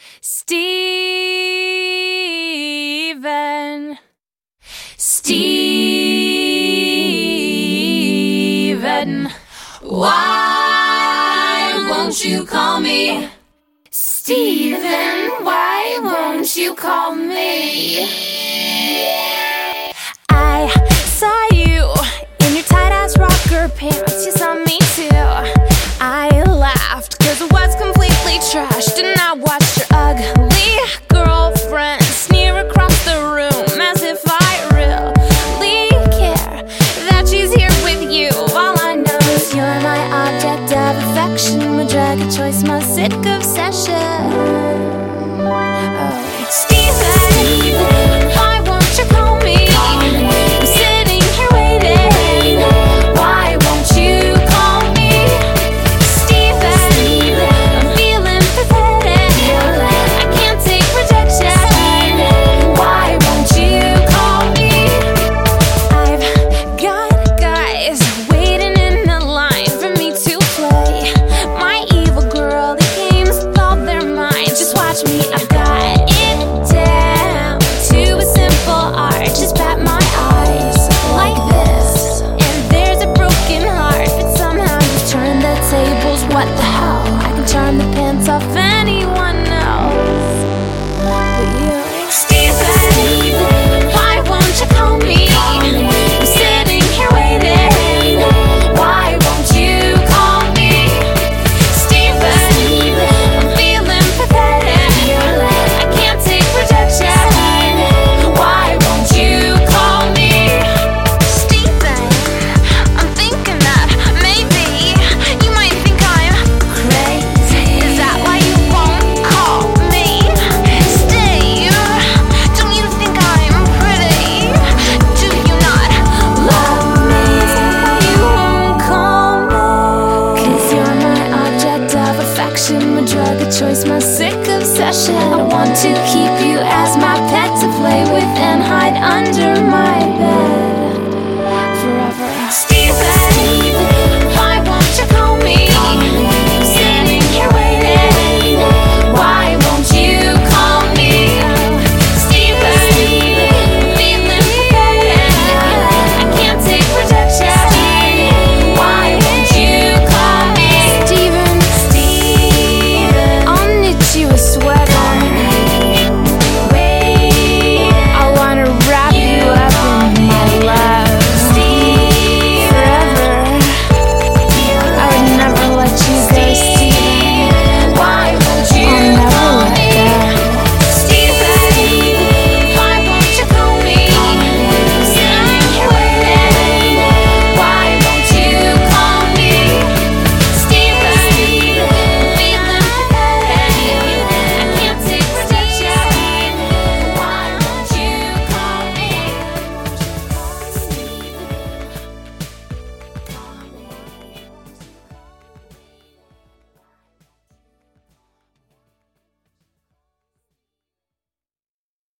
Steven. Steven, why won't you call me? Steven, why won't you call me? I saw you in your tight-ass rocker pants. You saw me too. I laughed cause it was completely trashed, and I watched your ugly girlfriend sneer across the room as if I really care that she's here with you. All I know is you're my object of affection, my drug of choice, my sick obsession. Steven, why won't you call me? I'm sitting here waiting. Why won't you call me? Steven, I'm feeling pathetic. I can't take rejection. Why won't you call me? I've got guys waiting in the line for me to play my evil girl. The game's with all their minds. Just watch me, I've got it down to a simple art. Just bat my eyes like this, and there's a broken heart. But somehow you turn the tables. What the hell? I can charm the pants off anyone else but you. Steven, why won't you call me? I'm sitting here waiting. Why won't you call me? Steven, I'm feeling pathetic. I can't take rejection. Why won't you call me? Steven, I'm thinking that maybe you might think I'm crazy. Is that why you won't call me? Steve, don't you think I'm pretty? Do you not love me? Is that why you won't call me? 'Cause you're my object of affection, my drug of choice, my sick obsession. I want to keep you as my pet to play with and hide under my